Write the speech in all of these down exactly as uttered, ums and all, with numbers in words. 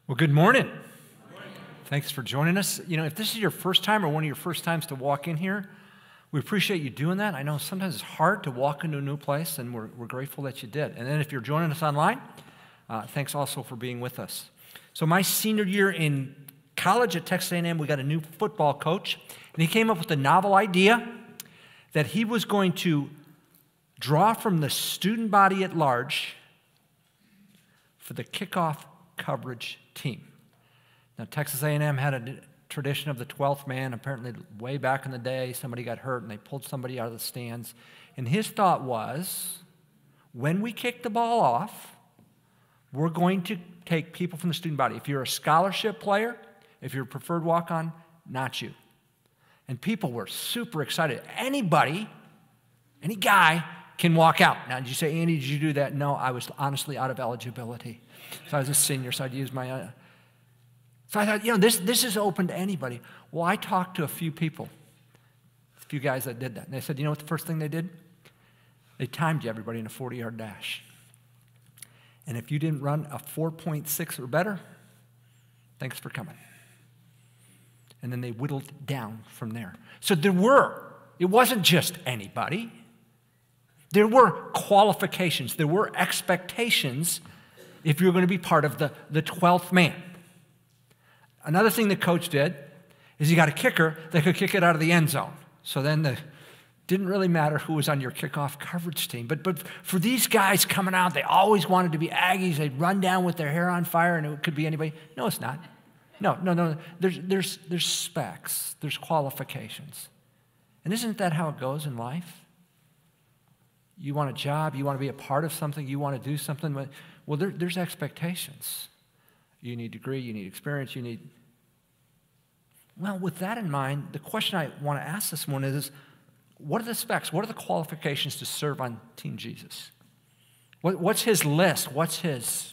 Well, good morning. Good morning. Thanks for joining us. You know, if this is your first time or one of your first times to walk in here, we appreciate you doing that. I know sometimes it's hard to walk into a new place, and we're, we're grateful that you did. And then if you're joining us online, uh, thanks also for being with us. So my senior year in college at Texas A and M, we got a new football coach, and he came up with a novel idea that he was going to draw from the student body at large for the kickoff coverage team. Now, Texas A and M had a tradition of the twelfth man. Apparently, way back in the day, somebody got hurt and they pulled somebody out of the stands. And his thought was, when we kick the ball off, we're going to take people from the student body. If you're a scholarship player, if you're a preferred walk-on, not you. And people were super excited. Anybody, any guy can walk out. Now, did you say, Andy, did you do that? No, I was honestly out of eligibility. So I was a senior, so I'd use my... Uh, so I thought, you know, this, this is open to anybody. Well, I talked to a few people, a few guys that did that. And they said, you know what the first thing they did? They timed you, everybody, in a forty-yard dash. And if you didn't run a four point six or better, thanks for coming. And then they whittled down from there. So there were, it wasn't just anybody. There were qualifications. There were expectations if you're going to be part of the, the twelfth man. Another thing the coach did is he got a kicker that could kick it out of the end zone. So then it didn't really matter who was on your kickoff coverage team. But, but for these guys coming out, they always wanted to be Aggies. They'd run down with their hair on fire, and it could be anybody. No, it's not. No, no, no. There's, there's, there's specs. There's qualifications. And isn't that how it goes in life? You want a job. You want to be a part of something. You want to do something. Well, there, there's expectations. You need degree, you need experience, you need... Well, with that in mind, the question I want to ask this morning is, what are the specs? What are the qualifications to serve on Team Jesus? What, what's his list? What's his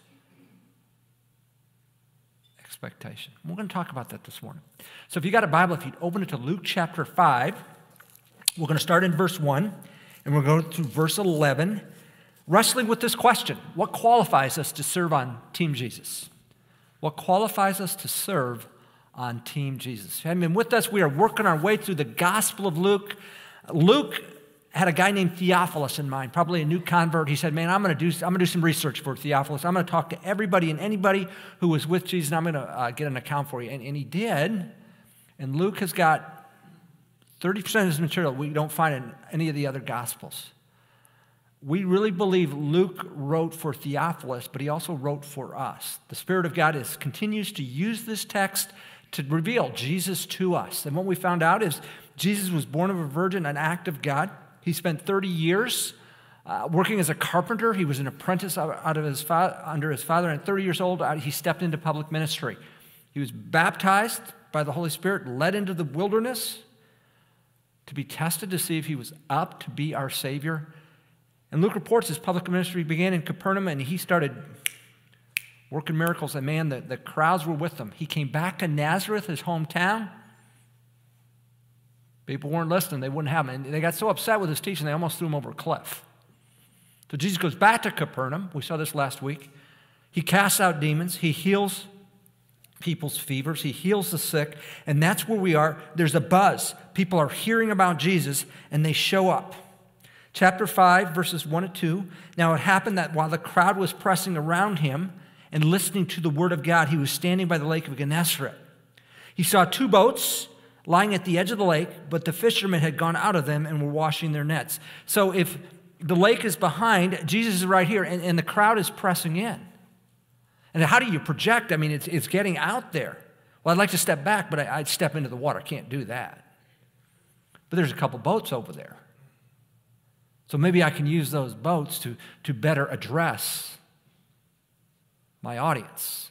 expectation? We're going to talk about that this morning. So if you got a Bible, if you'd open it to Luke chapter five, we're going to start in verse one, and we're going to go through verse eleven, wrestling with this question: what qualifies us to serve on Team Jesus? What qualifies us to serve on Team Jesus? I mean, with us, we are working our way through the Gospel of Luke. Luke had a guy named Theophilus in mind, probably a new convert. He said, man, I'm going to do I'm going to do some research for Theophilus. I'm going to talk to everybody and anybody who was with Jesus, and I'm going to uh, get an account for you. And, and he did. And Luke has got thirty percent of his material we don't find in any of the other Gospels. We really believe Luke wrote for Theophilus, but he also wrote for us. The Spirit of God is, continues to use this text to reveal Jesus to us. And what we found out is Jesus was born of a virgin, an act of God. He spent thirty years uh, working as a carpenter. He was an apprentice out of his fa- under his father, and at thirty years old, he stepped into public ministry. He was baptized by the Holy Spirit, led into the wilderness to be tested to see if he was up to be our Savior. And Luke reports his public ministry began in Capernaum, and he started working miracles. And man, the, the crowds were with him. He came back to Nazareth, his hometown. People weren't listening. They wouldn't have him. And they got so upset with his teaching, they almost threw him over a cliff. So Jesus goes back to Capernaum. We saw this last week. He casts out demons. He heals people's fevers. He heals the sick. And that's where we are. There's a buzz. People are hearing about Jesus, and they show up. Chapter five, verses one and two. Now it happened that while the crowd was pressing around him and listening to the word of God, he was standing by the lake of Gennesaret. He saw two boats lying at the edge of the lake, but the fishermen had gone out of them and were washing their nets. So if the lake is behind, Jesus is right here, and, and the crowd is pressing in. And how do you project? I mean, it's, it's getting out there. Well, I'd like to step back, but I, I'd step into the water. I can't do that. But there's a couple boats over there. So maybe I can use those boats to, to better address my audience.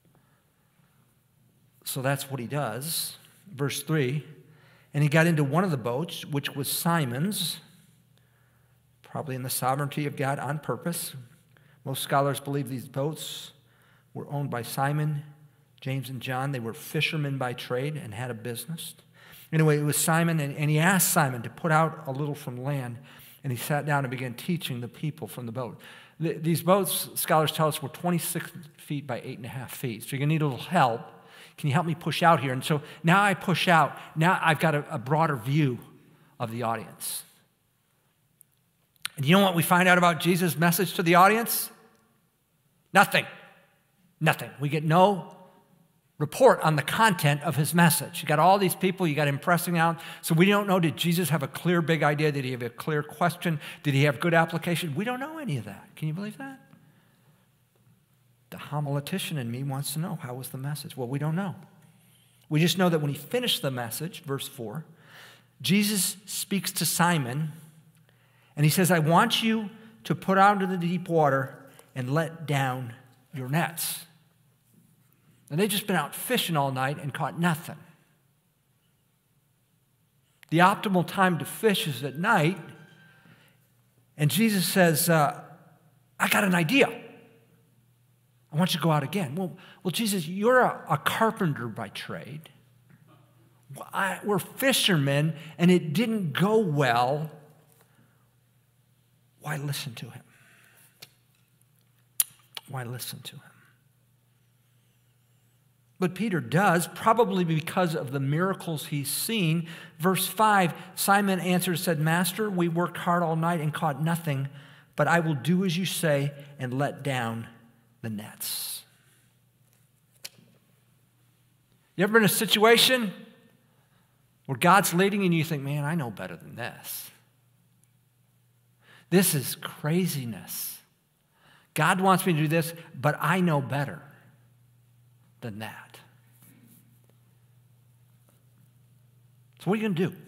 So that's what he does. Verse three, and he got into one of the boats, which was Simon's, probably in the sovereignty of God on purpose. Most scholars believe these boats were owned by Simon, James, and John. They were fishermen by trade and had a business. Anyway, it was Simon, and, and he asked Simon to put out a little from land. And he sat down and began teaching the people from the boat. Th- These boats, scholars tell us, were twenty-six feet by eight and a half feet. So you're going to need a little help. Can you help me push out here? And so now I push out. Now I've got a, a broader view of the audience. And you know what we find out about Jesus' message to the audience? Nothing. Nothing. We get no report on the content of his message. You got all these people, you got him pressing out. So we don't know, did Jesus have a clear big idea? Did he have a clear question? Did he have good application? We don't know any of that. Can you believe that? The homiletician in me wants to know, how was the message? Well, we don't know. We just know that when he finished the message, verse four, Jesus speaks to Simon, and he says, I want you to put out into the deep water and let down your nets. And they've just been out fishing all night and caught nothing. The optimal time to fish is at night. And Jesus says, uh, I got an idea. I want you to go out again. Well, well Jesus, you're a, a carpenter by trade. I, we're fishermen, and it didn't go well. Why listen to him? Why listen to him? But Peter does, probably because of the miracles he's seen. Verse five, Simon answered and said, Master, we worked hard all night and caught nothing, but I will do as you say and let down the nets. You ever been in a situation where God's leading and you think, man, I know better than this. This is craziness. God wants me to do this, but I know better than that. So what are you going to do?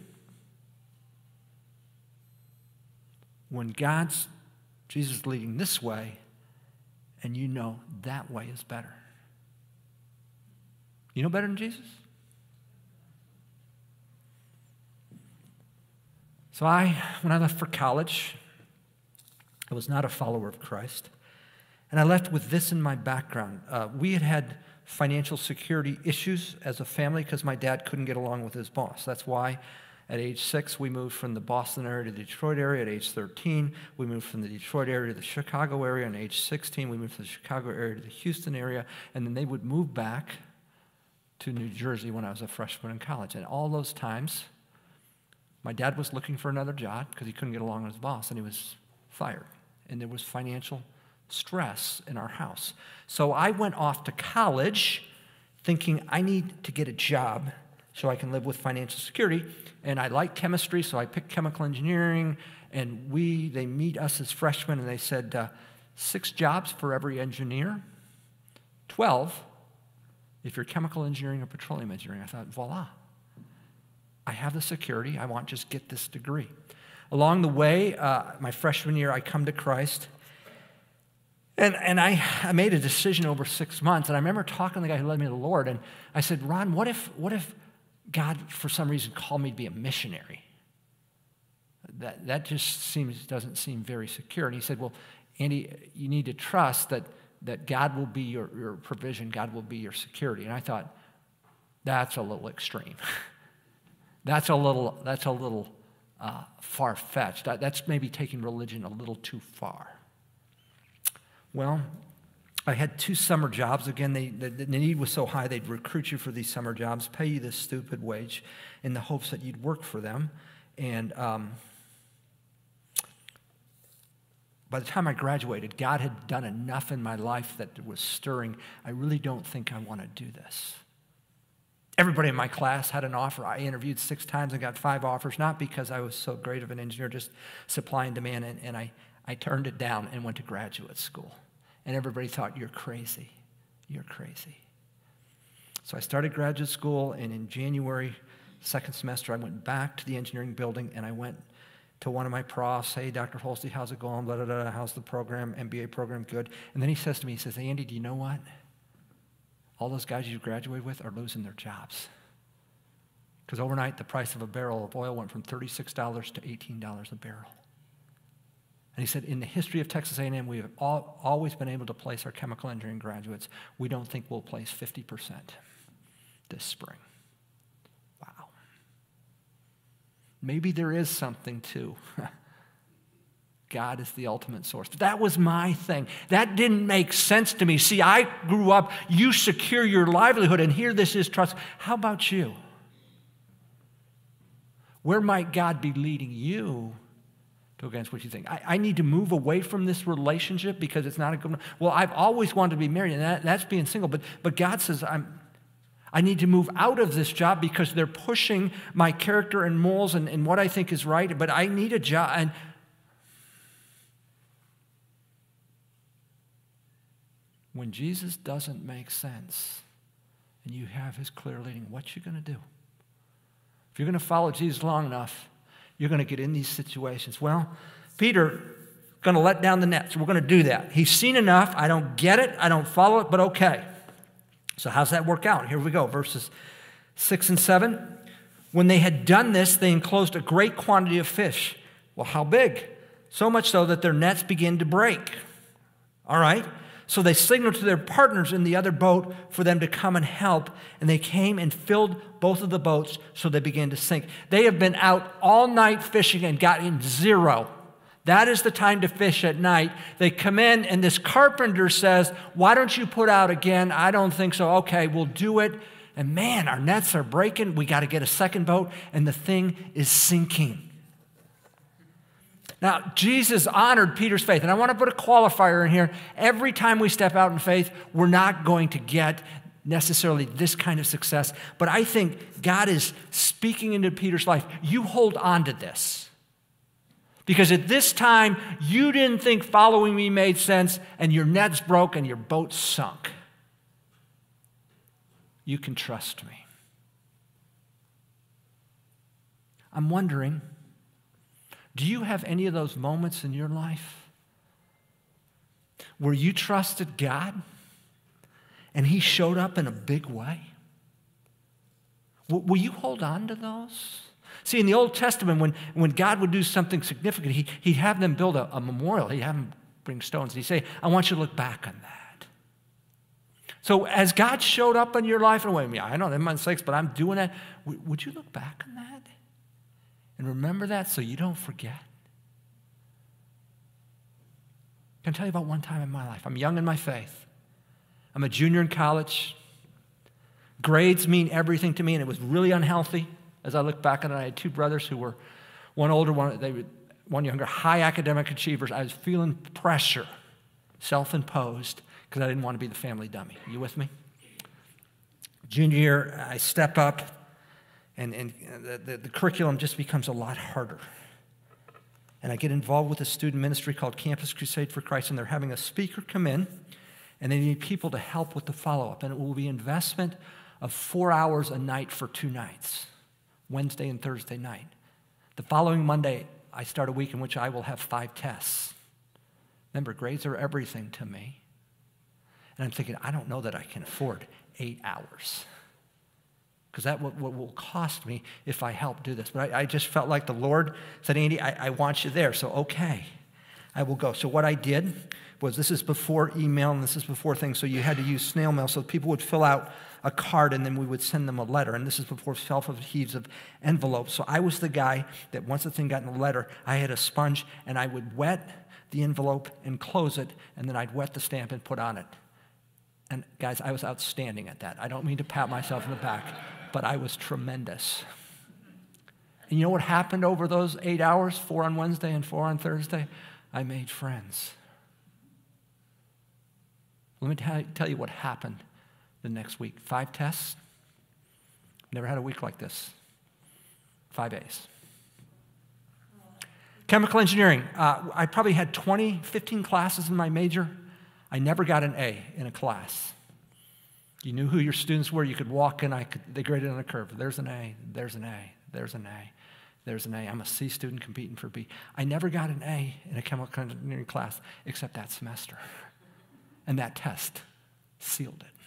When God's, Jesus is leading this way, and you know that way is better. You know better than Jesus? So I, when I left for college, I was not a follower of Christ. And I left with this in my background. Uh, we had had financial security issues as a family because my dad couldn't get along with his boss. That's why at age six, we moved from the Boston area to the Detroit area. At age thirteen, we moved from the Detroit area to the Chicago area. And at age sixteen, we moved from the Chicago area to the Houston area. And then they would move back to New Jersey when I was a freshman in college. And all those times, my dad was looking for another job because he couldn't get along with his boss, and he was fired. And there was financial stress in our house. So I went off to college thinking I need to get a job so I can live with financial security. And I like chemistry, so I picked chemical engineering. And we, they meet us as freshmen, and they said, uh, six jobs for every engineer, twelve if you're chemical engineering or petroleum engineering. I thought, voila. I have the security. I want to just get this degree. Along the way, uh, my freshman year, I come to Christ. And, and I, I made a decision over six months. And I remember talking to the guy who led me to the Lord. And I said, Ron, what if, what if God, for some reason, called me to be a missionary? That, that just seems, doesn't seem very secure. And he said, well, Andy, you need to trust that, that God will be your, your provision. God will be your security. And I thought, that's a little extreme. that's a little, that's a little uh, far-fetched. That, that's maybe taking religion a little too far. Well, I had two summer jobs. Again, they, the, the need was so high, they'd recruit you for these summer jobs, pay you this stupid wage in the hopes that you'd work for them. And um, by the time I graduated, God had done enough in my life that was stirring. I really don't think I want to do this. Everybody in my class had an offer. I interviewed six times and got five offers, not because I was so great of an engineer, just supply and demand. And, and I, I turned it down and went to graduate school. And everybody thought, you're crazy. You're crazy. So I started graduate school, and in January, second semester, I went back to the engineering building, and I went to one of my profs, hey, Doctor Holste, how's it going? Blah, blah, blah, how's the program, M B A program, good. And then he says to me, he says, hey, Andy, do you know what? All those guys you graduated with are losing their jobs. Because overnight, the price of a barrel of oil went from thirty-six dollars to eighteen dollars a barrel. And he said, in the history of Texas A and M, we have all, always been able to place our chemical engineering graduates. We don't think we'll place fifty percent this spring. Wow. Maybe there is something to God is the ultimate source. That was my thing. That didn't make sense to me. See, I grew up, you secure your livelihood, and here this is trust. How about you? Where might God be leading you to against what you think? I, I need to move away from this relationship because it's not a good one. Well, I've always wanted to be married, and that, that's being single. But, but God says, I'm, I need to move out of this job because they're pushing my character and morals and, and what I think is right. But I need a job. And when Jesus doesn't make sense and you have his clear leading, what you going to do? If you're going to follow Jesus long enough, you're going to get in these situations. Well, Peter going to let down the nets. We're going to do that. He's seen enough. I don't get it. I don't follow it, but okay. So how's that work out? Here we go, verses six and seven. When they had done this, they enclosed a great quantity of fish. Well, how big? So much so that their nets began to break. All right. So they signaled to their partners in the other boat for them to come and help, and they came and filled both of the boats, so they began to sink. They have been out all night fishing and got in zero. That is the time to fish at night. They come in, and this carpenter says, why don't you put out again? I don't think so. Okay, we'll do it. And man, our nets are breaking. We got to get a second boat, and the thing is sinking. Now, Jesus honored Peter's faith, and I want to put a qualifier in here. Every time we step out in faith, we're not going to get necessarily this kind of success, but I think God is speaking into Peter's life. You hold on to this, because at this time, you didn't think following me made sense, and your nets broke and your boat sunk. You can trust me. I'm wondering, do you have any of those moments in your life where you trusted God and he showed up in a big way? Will you hold on to those? See, in the Old Testament, when, when God would do something significant, he, he'd have them build a, a memorial. He'd have them bring stones. He'd say, I want you to look back on that. So as God showed up in your life in a way, yeah, I know, they're my mistakes, but I'm doing that. Would you look back on that? And remember that so you don't forget. Can I tell you about one time in my life? I'm young in my faith. I'm a junior in college. Grades mean everything to me, and it was really unhealthy. As I look back on it, I had two brothers who were one older, one, they were, one younger, high academic achievers. I was feeling pressure, self-imposed, because I didn't want to be the family dummy. You with me? Junior year, I step up. And, and the, the, the curriculum just becomes a lot harder. And I get involved with a student ministry called Campus Crusade for Christ, and they're having a speaker come in, and they need people to help with the follow-up. And it will be investment of four hours a night for two nights, Wednesday and Thursday night. The following Monday, I start a week in which I will have five tests. Remember, grades are everything to me. And I'm thinking, I don't know that I can afford eight hours. Because that will, will cost me if I help do this. But I, I just felt like the Lord said, Andy, I, I want you there, so okay, I will go. So what I did was, this is before email and this is before things, so you had to use snail mail, so people would fill out a card and then we would send them a letter, and this is before self-adhesives of envelopes. So I was the guy that once the thing got in the letter, I had a sponge and I would wet the envelope and close it, and then I'd wet the stamp and put on it. And guys, I was outstanding at that. I don't mean to pat myself in the back, but I was tremendous. And you know what happened over those eight hours, four on Wednesday and four on Thursday? I made friends. Let me tell you, tell you what happened the next week. Five tests. Never had a week like this. Five A's. Chemical engineering. Uh, I probably had twenty, fifteen classes in my major. I never got an A in a class. You knew who your students were. You could walk in. I could, they graded on a curve. There's an A. There's an A. There's an A. There's an A. I'm a C student competing for B. I never got an A in a chemical engineering class except that semester. And that test sealed it.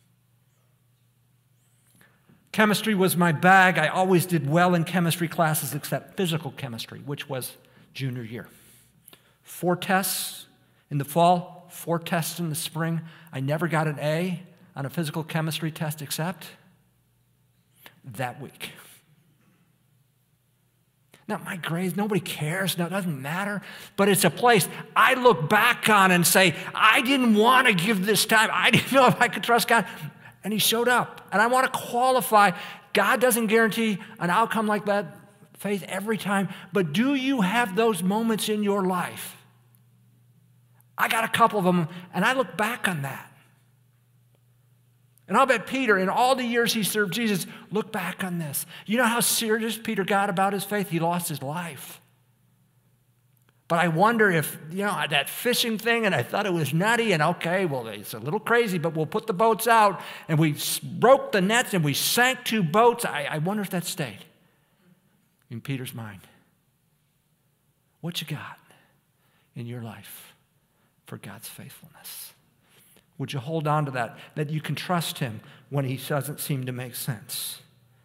Chemistry was my bag. I always did well in chemistry classes except physical chemistry, which was junior year. Four tests in the fall, four tests in the spring. I never got an A on a physical chemistry test except that week. not my grades. Nobody cares. No, it doesn't matter. But it's a place I look back on and say, I didn't want to give this time. I didn't know if I could trust God. And he showed up. And I want to qualify. God doesn't guarantee an outcome like that, faith, every time. But do you have those moments in your life? I got a couple of them, and I look back on that. And I'll bet Peter, in all the years he served Jesus, look back on this. You know how serious Peter got about his faith? He lost his life. But I wonder if, you know, that fishing thing, and I thought it was nutty, and okay, well, it's a little crazy, but we'll put the boats out, and we broke the nets, and we sank two boats. I, I wonder if that stayed in Peter's mind. What you got in your life for God's faithfulness? Would you hold on to that, that you can trust him when he doesn't seem to make sense?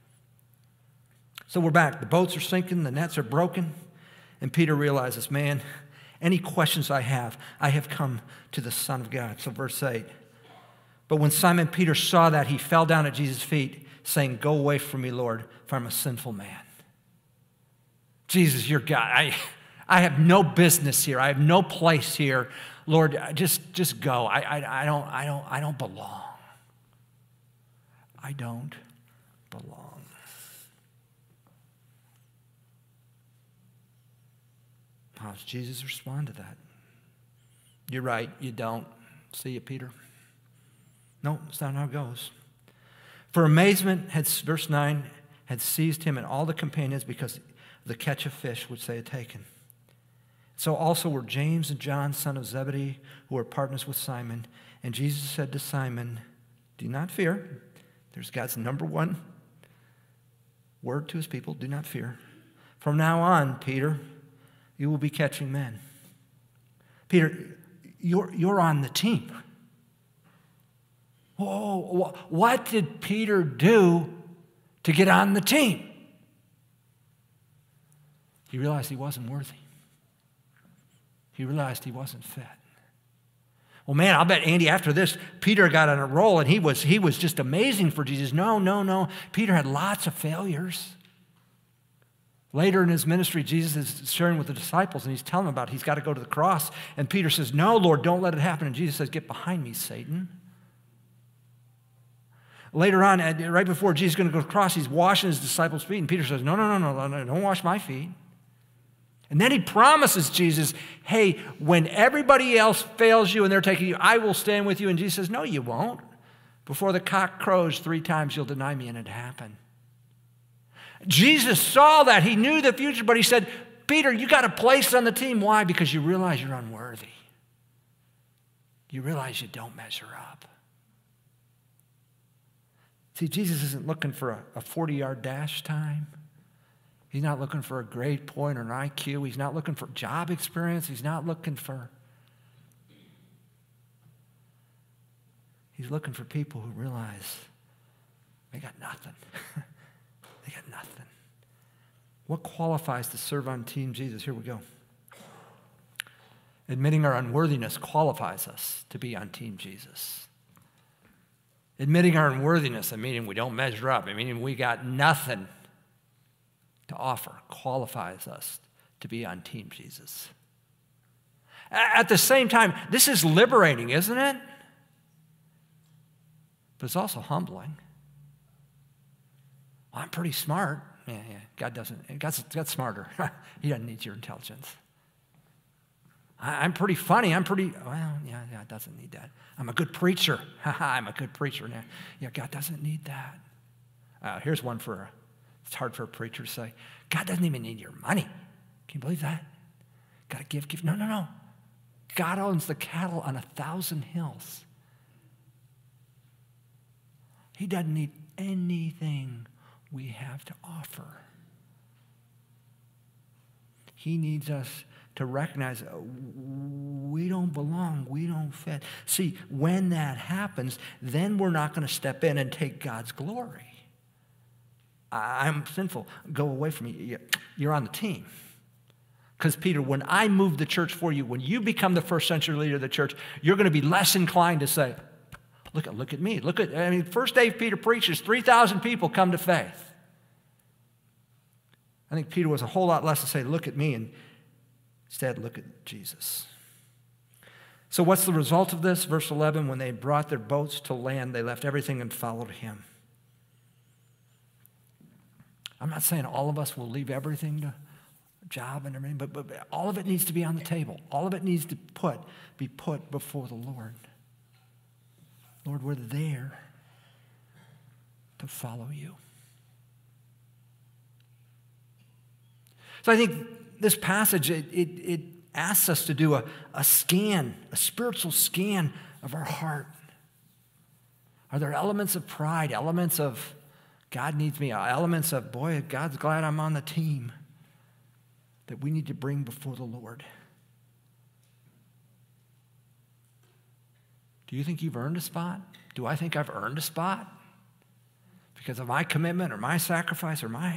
So we're back. The boats are sinking. The nets are broken. And Peter realizes, man, any questions I have, I have come to the Son of God. So verse eight. But when Simon Peter saw that, he fell down at Jesus' feet, saying, go away from me, Lord, for I'm a sinful man. Jesus, you're God. I, I have no business here. I have no place here. Lord, just, just go. I, I, I, don't, I, don't, I don't belong. I don't belong. How does Jesus respond to that? You're right, you don't. See you, Peter. No, that's not how it goes. For amazement, had, verse nine, had seized him and all the companions because of the catch of fish which they had taken. So also were James and John, son of Zebedee, who were partners with Simon. And Jesus said to Simon, do not fear. There's God's number one word to his people, do not fear. From now on, Peter, you will be catching men. Peter, you're, you're on the team. Whoa, what did Peter do to get on the team? He realized he wasn't worthy. He realized he wasn't fit. Well, man, I'll bet, Andy, after this, Peter got on a roll, and he was, he was just amazing for Jesus. No, no, no. Peter had lots of failures. Later in his ministry, Jesus is sharing with the disciples, and he's telling them about he's got to go to the cross. And Peter says, no, Lord, don't let it happen. And Jesus says, get behind me, Satan. Later on, right before Jesus is going to go to the cross, he's washing his disciples' feet. And Peter says, no, no, no, no, no, don't wash my feet. And then he promises Jesus, hey, when everybody else fails you and they're taking you, I will stand with you. And Jesus says, no, you won't. Before the cock crows three times, you'll deny me, and it happened. Jesus saw that. He knew the future, but he said, Peter, you got a place on the team. Why? Because you realize you're unworthy. You realize you don't measure up. See, Jesus isn't looking for a forty-yard dash time. He's not looking for a grade point or an I Q. He's not looking for job experience. He's not looking for... He's looking for people who realize they got nothing. They got nothing. What qualifies to serve on Team Jesus? Here we go. Admitting our unworthiness qualifies us to be on Team Jesus. Admitting our unworthiness, I mean we don't measure up, I mean we got nothing to offer, qualifies us to be on Team Jesus. At the same time, this is liberating, isn't it? But it's also humbling. Well, I'm pretty smart. Yeah, yeah. God doesn't. God's, God's smarter. He doesn't need your intelligence. I, I'm pretty funny. I'm pretty, well, yeah, God doesn't need that. I'm a good preacher. I'm a good preacher. Yeah, yeah, God doesn't need that. Uh, here's one for, it's hard for a preacher to say, God doesn't even need your money. Can you believe that? Got to give, give. No, no, no. God owns the cattle on a thousand hills. He doesn't need anything we have to offer. He needs us to recognize we don't belong, we don't fit. See, when that happens, then we're not going to step in and take God's glory. I'm sinful. Go away from me. You're on the team. Because, Peter, when I move the church for you, when you become the first century leader of the church, you're going to be less inclined to say, Look at, look at me. Look at, I mean, first day Peter preaches, three thousand people come to faith. I think Peter was a whole lot less to say, look at me, and instead look at Jesus. So what's the result of this? Verse eleven, when they brought their boats to land, they left everything and followed him. I'm not saying all of us will leave everything to a job and everything, but, but all of it needs to be on the table. All of it needs to put be put before the Lord. Lord, we're there to follow you. So I think this passage, it, it, it asks us to do a, a scan, a spiritual scan of our heart. Are there elements of pride, elements of God needs me, elements of, boy, God's glad I'm on the team, that we need to bring before the Lord? Do you think you've earned a spot? Do I think I've earned a spot? Because of my commitment or my sacrifice or my...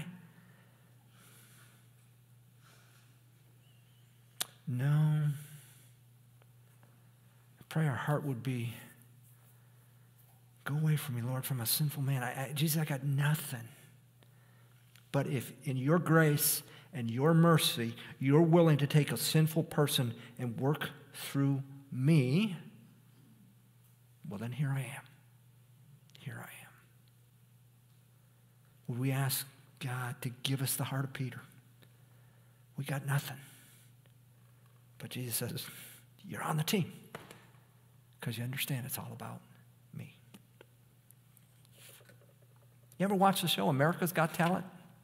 No. I pray our heart would be, go away from me, Lord, from a sinful man. I, I, Jesus, I got nothing. But if in your grace and your mercy, you're willing to take a sinful person and work through me, well, then here I am. Here I am. Would we ask God to give us the heart of Peter? We got nothing. But Jesus says, you're on the team because you understand it's all about me. You ever watch the show America's Got Talent?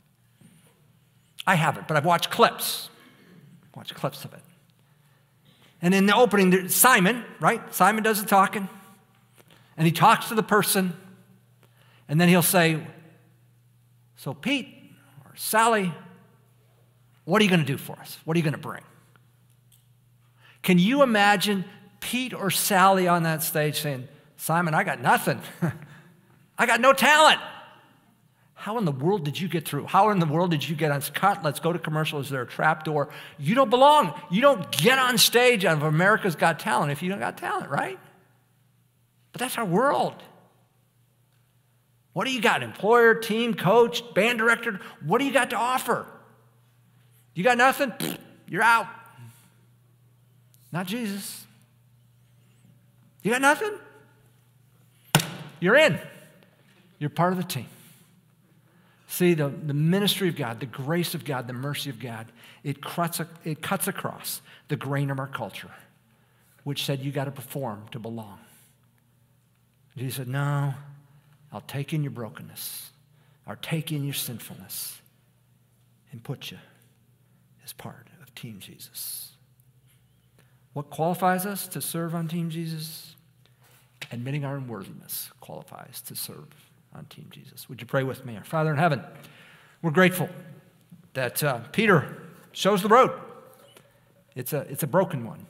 I haven't, but I've watched clips. Watched clips of it. And in the opening, Simon, right? Simon does the talking. And he talks to the person. And then he'll say, so Pete or Sally, what are you going to do for us? What are you going to bring? Can you imagine Pete or Sally on that stage saying, Simon, I got nothing. I got no talent. How in the world did you get through? How in the world did you get on? Cut, let's go to commercial. Is there a trap door? You don't belong. You don't get on stage of America's Got Talent if you don't got talent, right? But that's our world. What do you got? Employer, team, coach, band director? What do you got to offer? You got nothing? You're out. Not Jesus. You got nothing? You're in. You're part of the team. See, the, the ministry of God, the grace of God, the mercy of God, it cuts, it cuts across the grain of our culture, which said you got to perform to belong. Jesus said, no, I'll take in your brokenness. I'll take in your sinfulness and put you as part of Team Jesus. What qualifies us to serve on Team Jesus? Admitting our unworthiness qualifies to serve on Team Jesus. Would you pray with me? Our Father in heaven, we're grateful that uh, Peter shows the road. It's a, it's a broken one.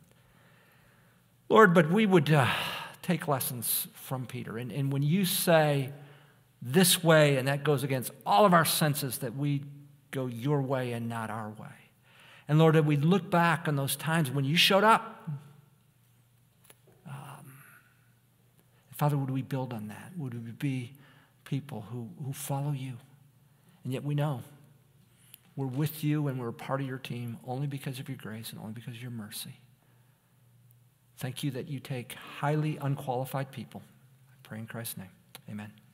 Lord, but we would uh, take lessons from Peter. And, and when you say this way, and that goes against all of our senses, that we go your way and not our way. And Lord, that we look back on those times when you showed up. Um, Father, would we build on that? Would we be people who, who follow you? And yet we know we're with you and we're a part of your team only because of your grace and only because of your mercy. Thank you that you take highly unqualified people. I pray in Christ's name. Amen.